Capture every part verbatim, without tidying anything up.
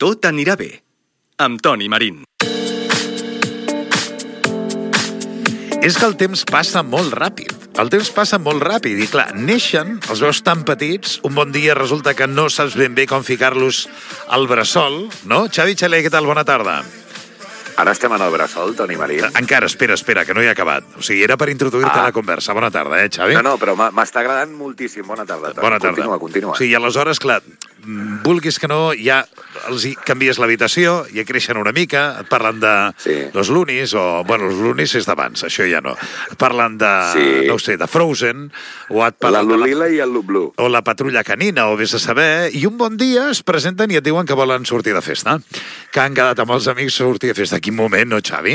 Tot anirà bé, amb Toni Marín. És que el temps passa molt ràpid. El temps passa molt ràpid i, clar, neixen, els veus tan petits, un bon dia resulta que no saps ben bé com ficar-los al bressol, no? Xavi Xaler, què tal? Bona tarda. Ara estem en el bressol, Toni Marín. Encara, espera, espera, que no hi ha acabat. O sigui, era per introduir-te ah. a la conversa. Bona tarda, eh, Xavi? No, no, però m'està agradant moltíssim. Bona tarda, Toni. Bona tarda. Continua, continua. Sí, i aleshores, clar, vulguis que no, ja els hi canvies l'habitació, ja creixen una mica, et parlen de sí. los Loonies, o, bueno, los Loonies és d'abans, això ja no. Et parlen de, sí. no sé, de Frozen, o et parlen la Lulila de la, i el Lublu. O la Patrulla Canina, o vés a saber, i un bon dia es presenten i et diuen que volen sortir de festa, que han quedat amb els amics sortir de festa. Quin moment, no, Xavi?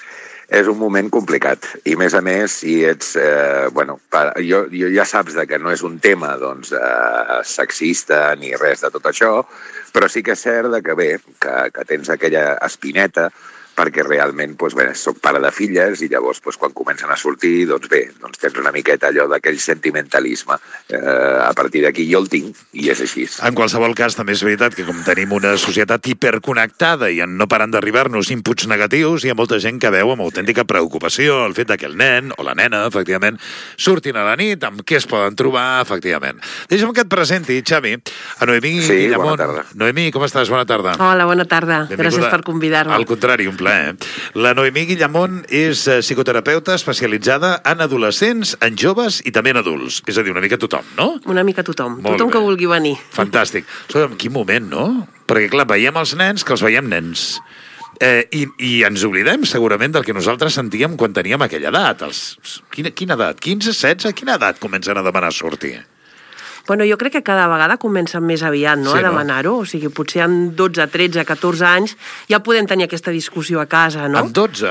És un moment complicat, i més a més, si ets, eh, bueno, per, jo, jo ja saps de que no és un tema, doncs, eh, sexista ni res de tot això, però sí que és cert de que bé, que, que tens aquella espineta, perquè realment, doncs bé, soc pare de filles i llavors, doncs, quan comencen a sortir, doncs bé, doncs tens una miqueta allò d'aquell sentimentalisme. Eh, a partir d'aquí jo el tinc, i és així. En qualsevol cas, també és veritat que com tenim una societat hiperconnectada i no paren d'arribar-nos inputs negatius, hi ha molta gent que veu amb autèntica preocupació el fet que el nen o la nena, efectivament, surtin a la nit, amb què es poden trobar, efectivament. Deixa'm que et presenti, Xavi, a Noemí sí, Guillamón. Bona tarda. Noemí, com estàs? Bona tarda. Hola, bona tarda. Benvinguda. Gràcies per convidar-me. Al contrari, un plaer. La Noemí Guillamón és psicoterapeuta especialitzada en adolescents, en joves i també en adults. És a dir, una mica tothom, no? Una mica tothom. Molt tothom bé. Que vulgui venir. Fantàstic. Escolta, en quin moment, no? Perquè, clar, veiem els nens que els veiem nens. Eh, i, I ens oblidem, segurament, del que nosaltres sentíem quan teníem aquella edat. Els... Quina, quina edat? quinze, setze? Quina edat comencen a demanar sortir? Bueno, jo crec que cada vegada comencen més aviat, no?, sí, a demanar-ho. O sigui, potser amb dotze, tretze, catorze anys ja podem tenir aquesta discussió a casa, no? Amb dotze?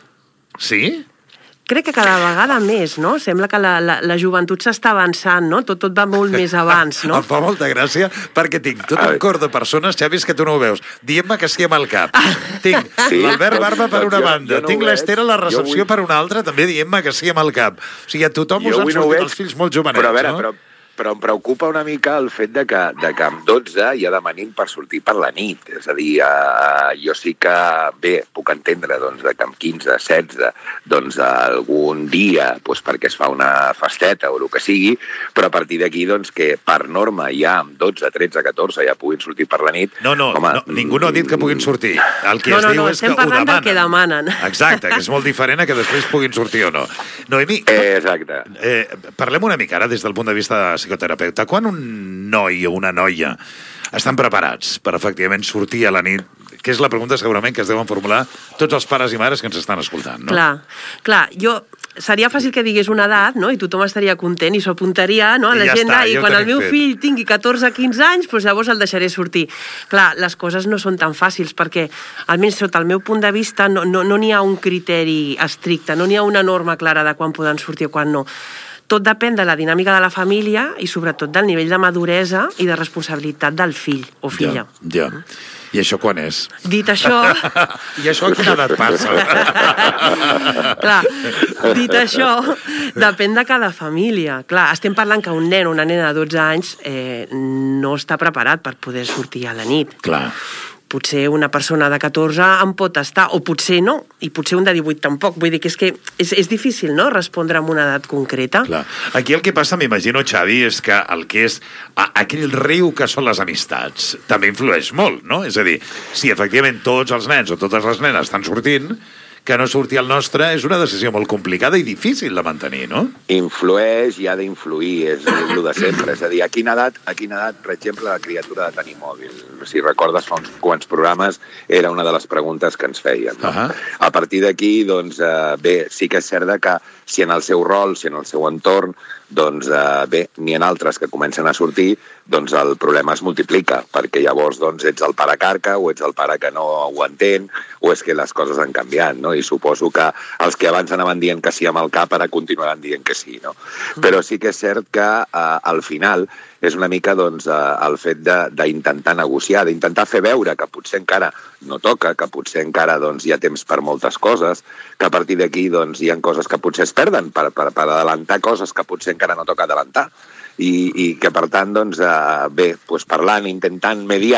Sí? Crec que cada vegada més, no? Sembla que la, la, la joventut s'està avançant, no? Tot, tot va molt més abans, no? Em fa molta gràcia perquè tinc tot un cor de persones, Xavi, que tu no ho veus, dient-me que sí amb el cap. Tinc sí, l'Albert Barba per una banda, no tinc l'Ester a la recepció vull... per una altra, també dient-me que sí amb el cap. O sigui, a tothom us han sortit no els fills molt jovenets, però a veure, no? Però... però em preocupa una mica el fet de que, de que amb dotze ja demanin per sortir per la nit. És a dir, eh, jo sí que, bé, puc entendre doncs, de que amb quinze, setze, doncs algun dia, doncs, perquè es fa una festeta o el que sigui, però a partir d'aquí, doncs, que per norma ja amb dotze, tretze, catorze ja puguin sortir per la nit... No, no, home, no ningú no ha dit que puguin sortir. El que no, es no, diu no, és que estem parlant del que demanen. Exacte, que és molt diferent a que després puguin sortir o no. Noemí, eh, exacte. Eh, parlem una mica ara des del punt de vista de psicoterapeuta. Quan un noi o una noia estan preparats per efectivament sortir a la nit, que és la pregunta segurament que es deuen formular tots els pares i mares que ens estan escoltant, no? Clar, clar, jo... Seria fàcil que digués una edat, no?, i tothom estaria content i s'ho apuntaria, no?, a l'agenda, i, ja i quan el meu fet. fill tingui catorze, quinze anys, doncs llavors el deixaré sortir. Clar, les coses no són tan fàcils, perquè, almenys sota el meu punt de vista, no n'hi no, no ha un criteri estricte, no n'hi ha una norma clara de quan poden sortir o quan no. Tot depèn de la dinàmica de la família i sobretot del nivell de maduresa i de responsabilitat del fill o filla. Ja, ja. I això quan és? Dit això... I això a quina edat passa? Clar, dit això, depèn de cada família. Clar, estem parlant que un nen o una nena de dotze anys eh, no està preparat per poder sortir a la nit. Clar. Potser una persona de catorze en pot estar, o potser no, i potser un de divuit tampoc. Vull dir que és que és, és difícil, no?, respondre amb una edat concreta. Clar. Aquí el que passa, m'imagino, Xavi, és que el que és a, aquell riu que són les amistats també influeix molt, no? És a dir, si efectivament tots els nens o totes les nenes estan sortint, que no surti el nostre és una decisió molt complicada i difícil de mantenir, no? Influeix i ha d'influir, és el de sempre. És a dir, a quina edat, a quina edat, per exemple, la criatura ha de tenir mòbil? Si recordes, fa uns quants programes era una de les preguntes que ens feien. No? Uh-huh. A partir d'aquí, doncs, eh, bé, sí que és cert que si en el seu rol, si en el seu entorn, doncs eh, bé, n'hi ha altres que comencen a sortir, doncs el problema es multiplica, perquè llavors doncs, ets el pare carca o ets el pare que no ho entén, o és que les coses han canviat, no? I suposo que els que abans anaven dient que sí amb el cap ara continuaran dient que sí, no? Però sí que és cert que eh, al final és una mica doncs, eh, el fet d'intentar negociar, d'intentar fer veure que potser encara no toca, que potser encara doncs, hi ha temps per moltes coses, que a partir d'aquí doncs, hi ha coses que potser es perden per, per, per adelantar coses que potser encara no toca adelantar. I, i que per tant, doncs, eh, bé, doncs parlant, intentant mediar,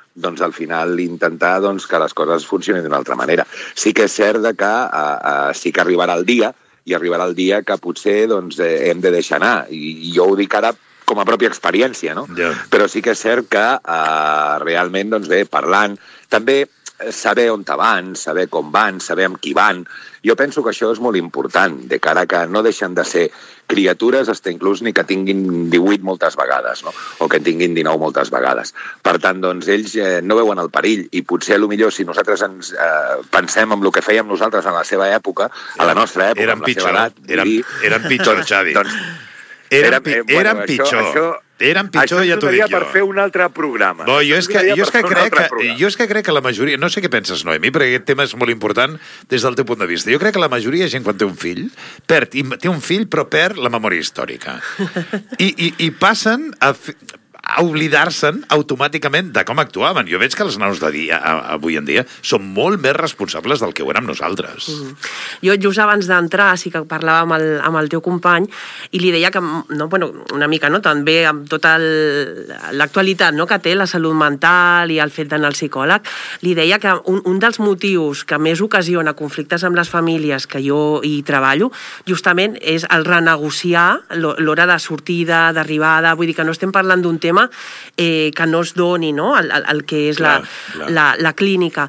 doncs al final intentar doncs, que les coses funcionin d'una altra manera. Sí que és cert que uh, uh, sí que arribarà el dia, i arribarà el dia que potser doncs, eh, hem de deixar anar. I, i jo ho dic ara com a pròpia experiència, no? Yeah. Però sí que és cert que uh, realment, doncs bé, parlant, també saber on van, saber com van, saber amb qui van. Jo penso que això és molt important, de cara que no deixen de ser criatures, hasta inclús ni que tinguin divuit moltes vegades, no? O que en tinguin dinou moltes vegades. Per tant, doncs, ells eh, no veuen el perill, i potser, a lo millor, si nosaltres ens eh, pensem en el que fèiem nosaltres en la seva època, a la nostra època, eren en la pitjor, seva edat... Eren, dir, eren pitjor, Xavi. Doncs, eren, pi bueno, eren pitjor. Això, això, Eren pitjor, ja t'ho dic jo. Això per fer un altre programa. No, jo, és que, jo, és que crec que, jo és que crec que la majoria... No sé què penses, Noemi, perquè aquest tema és molt important des del teu punt de vista. Jo crec que la majoria de gent, quan té un fill, perd, té un fill, però perd la memòria històrica. I, i, i passen a... a oblidar-se'n automàticament de com actuaven. Jo veig que els nanos de dia, avui en dia, són molt més responsables del que ho érem nosaltres. Mm. Jo, just abans d'entrar, sí que parlava amb el, amb el teu company i li deia que, no, bueno, una mica, no, també amb tota l'actualitat, no, que té la salut mental i el fet d'anar al psicòleg, li deia que un, un dels motius que més ocasiona conflictes amb les famílies que jo hi treballo, justament és el renegociar l'hora de sortida, d'arribada, vull dir que no estem parlant d'un tema eh, que no es doni, no?, el, el, el que és clar, la, la, la clínica.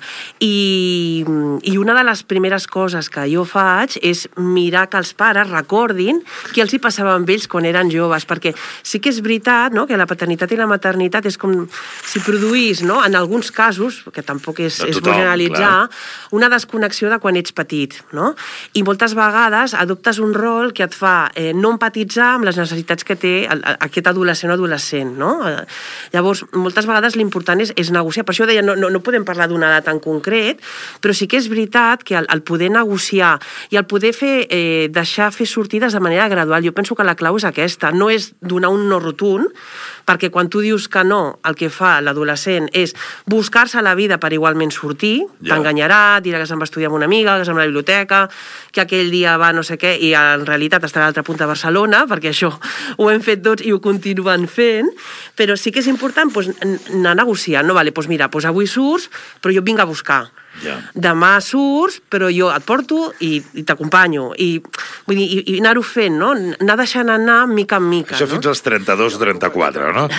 I, I una de les primeres coses que jo faig és mirar que els pares recordin què els hi passava amb ells quan eren joves, perquè sí que és veritat, no?, que la paternitat i la maternitat és com si produís, no?, en alguns casos, que tampoc és, tothom, és bo generalitzar, clar, una desconnexió de quan ets petit, no? I moltes vegades adoptes un rol que et fa eh, no empatitzar amb les necessitats que té el, aquest adolescent o adolescent, no? Llavors, moltes vegades l'important és, és negociar. Per això deia, no, no, no podem parlar d'una edat en concret, però sí que és veritat que el, el poder negociar i el poder fer, eh, deixar fer sortides de manera gradual, jo penso que la clau és aquesta, no és donar un no rotund, perquè quan tu dius que no, el que fa l'adolescent és buscar-se la vida per igualment sortir, yeah, t'enganyarà, dirà que se'n va estudiar amb una amiga, que se'n va a la biblioteca, que aquell dia va no sé què, i en realitat està a l'altra punta de Barcelona, perquè això ho hem fet tots i ho continuen fent, però sí que és important doncs, anar negociant, no? Vale, doncs mira, doncs avui surts, però jo et vinc a buscar. Yeah. Demà surts, però jo et porto i, i t'acompanyo. I, vull dir, i, i anar-ho fent, no? Anar deixant anar mica en mica. Això no? Fins als trenta-dos o trenta-quatre, no?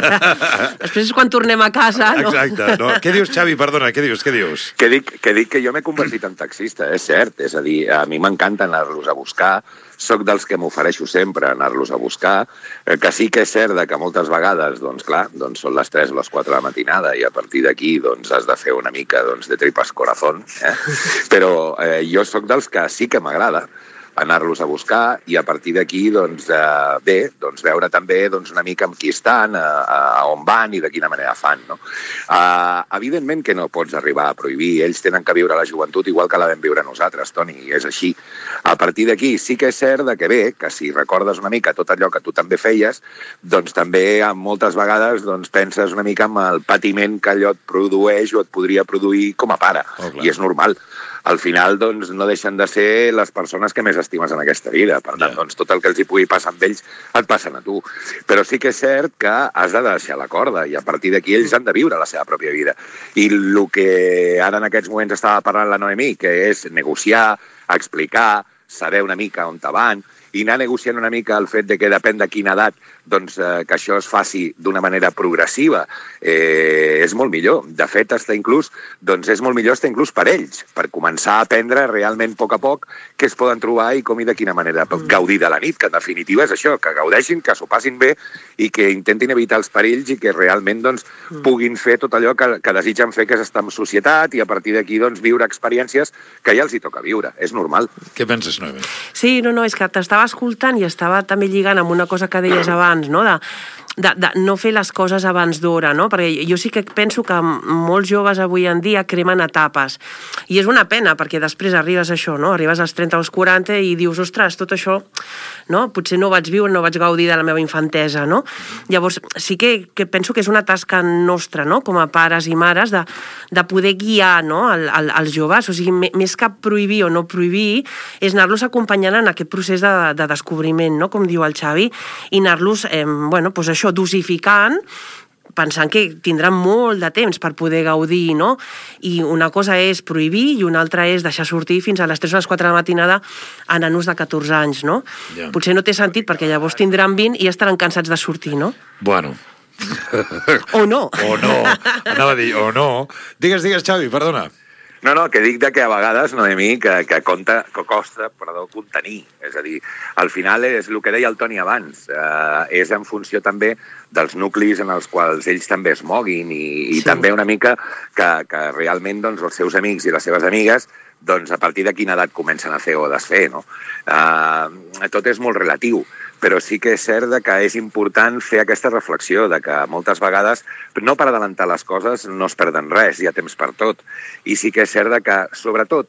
Després és quan tornem a casa, no? Exacte. No? Què dius, Xavi? Perdona, què dius? Què dius? Que dic que, dic que jo m'he convertit en taxista, és cert. És a dir, a mi m'encanta anar-los a buscar, soc dels que m'ofereixo sempre anar-los a buscar, que sí que és cert que moltes vegades, doncs clar, doncs són les tres o les quatre de la matinada i a partir d'aquí doncs has de fer una mica doncs, de tripas corazón, eh? Però eh, jo sóc dels que sí que m'agrada anar-los a buscar i a partir d'aquí, doncs, eh, bé, doncs veure també doncs, una mica amb qui estan, a, a on van i de quina manera fan, no? Uh, evidentment que no pots arribar a prohibir, ells tenen que viure la joventut igual que la vam viure nosaltres, Toni, i és així. A partir d'aquí sí que és cert que bé, que si recordes una mica tot allò que tu també feies, doncs també moltes vegades doncs, penses una mica en el patiment que allò et produeix o et podria produir com a pare, oh, i és normal. Al final, doncs, no deixen de ser les persones que més estimes en aquesta vida. Per tant, yeah, doncs, tot el que els hi pugui passar amb ells et passen a tu. Però sí que és cert que has de deixar la corda i a partir d'aquí ells han de viure la seva pròpia vida. I el que ara en aquests moments estava parlant la Noemí, que és negociar, explicar, saber una mica on te van i anar negociant una mica el fet de que depèn de quina edat doncs, eh, que això es faci d'una manera progressiva, eh, és molt millor. De fet, està inclús, doncs és molt millor estar inclús per ells, per començar a aprendre realment a poc a poc què es poden trobar i com i de quina manera gaudir de la nit, que en definitiva és això, que gaudeixin, que s'ho passin bé i que intentin evitar els perills i que realment doncs, puguin fer tot allò que, que desitgen fer, que és estar en societat i a partir d'aquí doncs, viure experiències que ja els hi toca viure. És normal. Què penses, Noemi? Sí, no, no, és que t'estava escoltant i estava també lligant amb una cosa que deies abans, no?, de, de, de no fer les coses abans d'hora, no? Perquè jo sí que penso que molts joves avui en dia cremen etapes. I és una pena, perquè després arribes a això, no? Arribes als trenta o als quaranta i dius, ostres, tot això, no? Potser no vaig viure, no vaig gaudir de la meva infantesa, no? Llavors, sí que, que penso que és una tasca nostra, no?, com a pares i mares, de, de poder guiar, no?, el, el, els joves. O sigui, més que prohibir o no prohibir, és anar-los acompanyant en aquest procés de, de descobriment, no?, com diu el Xavi, i anar-los, eh, bueno, doncs això, dosificant pensant que tindran molt de temps per poder gaudir, no? I una cosa és prohibir i una altra és deixar sortir fins a les tres o les quatre de la matinada a nanos de catorze anys, no? Ja. Potser no té sentit perquè llavors tindran vint i estaran cansats de sortir, no? Bueno. O no. O no. Anava a dir, o no. Digues, digues, Xavi, perdona. No, no, que dic de que a vegades, Noemí, que, que, compta, que costa perdó, contenir. És a dir, al final és el que deia el Toni abans, eh, és en funció també dels nuclis en els quals ells també es moguin i, i sí. també una mica que, que realment doncs, els seus amics i les seves amigues doncs, a partir de quina edat comencen a fer o desfer, no? Eh, tot és molt relatiu, però sí que és cert que és important fer aquesta reflexió de que moltes vegades, no per adelantar les coses, no es perden res, hi ha temps per tot. I sí que és cert que, sobretot,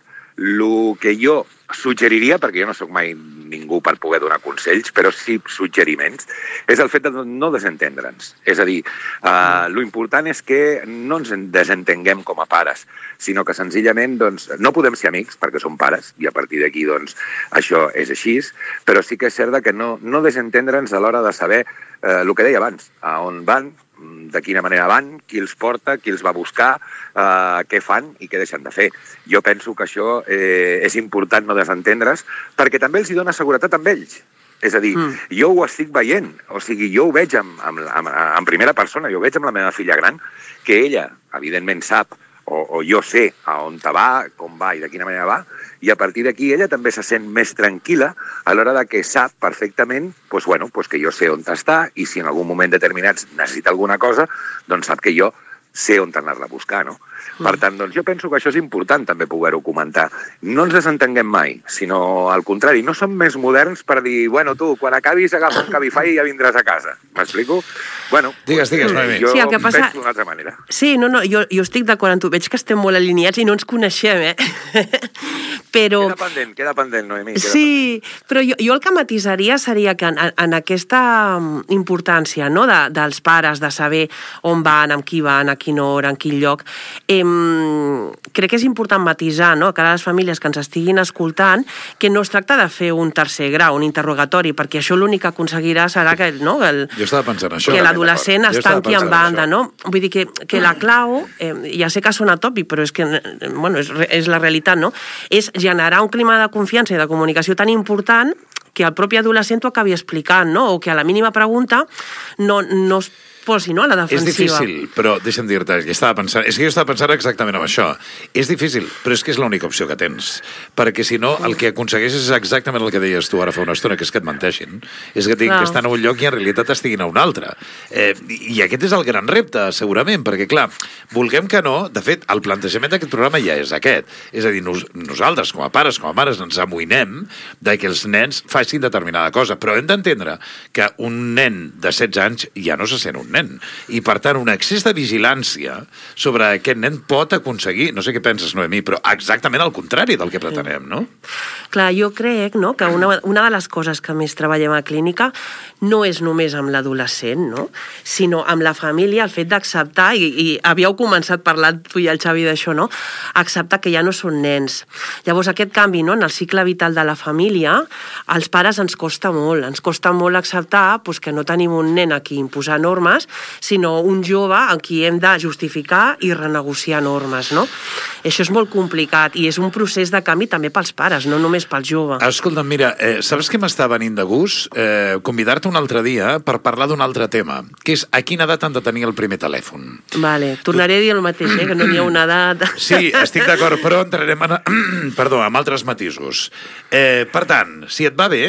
el que jo suggeriria, perquè jo no sóc mai ningú per poder donar consells, però sí suggeriments, és el fet de no desentendre'ns. És a dir, eh, l'important és que no ens desentenguem com a pares, sinó que senzillament doncs, no podem ser amics perquè som pares, i a partir d'aquí doncs, això és així, però sí que és cert que no, no desentendre'ns a l'hora de saber eh, el que deia abans, a on van, de quina manera van, qui els porta, qui els va buscar, eh, què fan i què deixen de fer. Jo penso que això eh, és important no desentendre's, perquè també els hi dona seguretat amb ells. És a dir, mm. jo ho estic veient, o sigui, jo ho veig en, en, en, en primera persona, jo ho veig amb la meva filla gran, que ella, evidentment, sap, o, o jo sé a on te va, com va i de quina manera va, i a partir d'aquí ella també se sent més tranquil·la a l'hora de que sap perfectament pues, bueno, pues que jo sé on està i si en algun moment determinat necessita alguna cosa, doncs sap que jo sé on anar-la a buscar, no? Mm. Per tant, doncs jo penso que això és important també poder-ho comentar. No ens desentenguem mai, sinó al contrari, no som més moderns per dir, bueno, tu, quan acabis agafa un Cabify i ja vindràs a casa. M'explico? Bueno, digues, digues, Noemí. Jo sí, el que passa... penso d'una altra manera. Sí, no, no, jo, jo estic d'acord amb tu. Veig que estem molt alineats i no ens coneixem, eh? Però... Queda pendent, queda pendent, Noemí. Queda sí, pendent. però jo, jo el que matisaria seria que en, en aquesta importància, no?, de, dels pares, de saber on van, amb qui van, a quina hora, en quin lloc, eh, crec que és important matisar, no?, que a les famílies que ens estiguin escoltant, que no es tracta de fer un tercer grau, un interrogatori, perquè això l'únic que aconseguirà serà que, no, el, jo estava pensant això. que l'adolescent es tanqui en banda, no? Vull dir que, que la clau, eh, ja sé que sona tòpic, però és que, bueno, és, és la realitat, no?, és generar un clima de confiança i de comunicació tan important que el propi adolescent t'ho acabi explicant, no?, o que a la mínima pregunta no, no es posi, no?, a la defensiva. És difícil, però deixa'm dir-te, que estava pensant, és que jo estava pensant exactament en això. És difícil, però és que és l'única opció que tens. Perquè si no, el que aconsegueixes és exactament el que deies tu ara fa una estona, que és que et menteixin. És que et diguin que estan a un lloc i en realitat estiguin a un altre. Eh, I aquest és el gran repte, segurament, perquè, clar, vulguem que no, de fet, el plantejament d'aquest programa ja és aquest. És a dir, nos, nosaltres, com a pares, com a mares, ens amoïnem de que els nens facin determinada cosa, però hem d'entendre que un nen de setze anys ja no se sent un nen. I, per tant, un excés de vigilància sobre aquest nen pot aconseguir, no sé què penses, Noemí, però exactament el contrari del que pretenem, no? Clar, jo crec, no?, que una, una de les coses que més treballem a clínica no és només amb l'adolescent, no?, sinó amb la família, el fet d'acceptar, i, i havíeu començat parlant tu i el Xavi d'això, no?, acceptar que ja no són nens. Llavors, aquest canvi, no?, en el cicle vital de la família, als pares ens costa molt, ens costa molt acceptar pues, que no tenim un nen a qui imposar normes, sinó un jove a qui hem de justificar i renegociar normes, no? Això és molt complicat i és un procés de canvi també pels pares, no només pel jove. Escolta'm, mira, eh, saps què m'està venint de gust? Eh, convidar-te un altre dia per parlar d'un altre tema, que és a quina edat han de tenir el primer telèfon. Vale, tornaré a dir el mateix, eh, que no n'hi ha una edat... Sí, estic d'acord, però entrarem en... Perdó, amb altres matisos. Eh, per tant, si et va bé...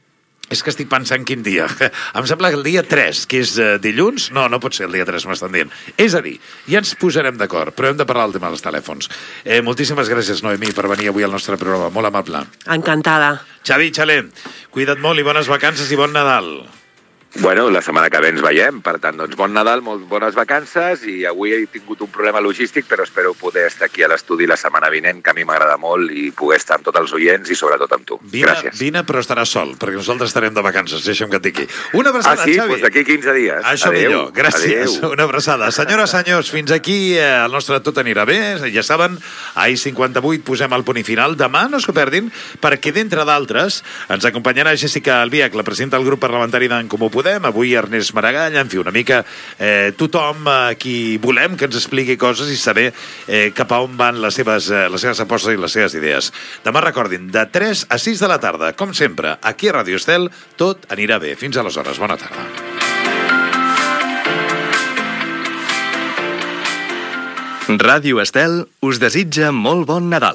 És que estic pensant quin dia. Em sembla que el dia tres, que és uh, dilluns... No, no pot ser el dia tres, m'estan dient. És a dir, ja ens posarem d'acord, però hem de parlar del tema dels telèfons. Eh, moltíssimes gràcies, Noemí, per venir avui al nostre programa. Molt amable. Encantada. Xavi, Xaler, cuida't molt i bones vacances i bon Nadal. Bueno, la setmana que ve ens veiem, per tant, doncs bon Nadal, molt bones vacances, i avui he tingut un problema logístic, però espero poder estar aquí a l'estudi la setmana vinent, que a mi m'agrada molt, i poder estar amb tots els oients i sobretot amb tu. Vine, Gràcies. Vine, però estaràs sol, perquè nosaltres estarem de vacances, deixa'm que et digui. Una abraçada, ah, sí? Xavi. Doncs d'aquí quinze dies. Això Adéu. millor, gràcies. Adéu. Una abraçada. Senyores, senyors, fins aquí eh, el nostre Tot anirà bé. Ja saben, a i cinquanta-vuit posem el punt i final. Demà no s'ho perdin, perquè d'entre d'altres ens acompanyarà Jessica Albiach, la presidenta del grup parlamentari d'en Comú Podem. Podem, avui Ernest Maragall, en fi, una mica eh, tothom a qui volem que ens expliqui coses i saber eh, cap a on van les seves, eh, les seves apostes i les seves idees. Demà recordin, de tres a sis de la tarda, com sempre, aquí a Ràdio Estel, tot anirà bé. Fins aleshores, bona tarda. Ràdio Estel us desitja molt bon Nadal.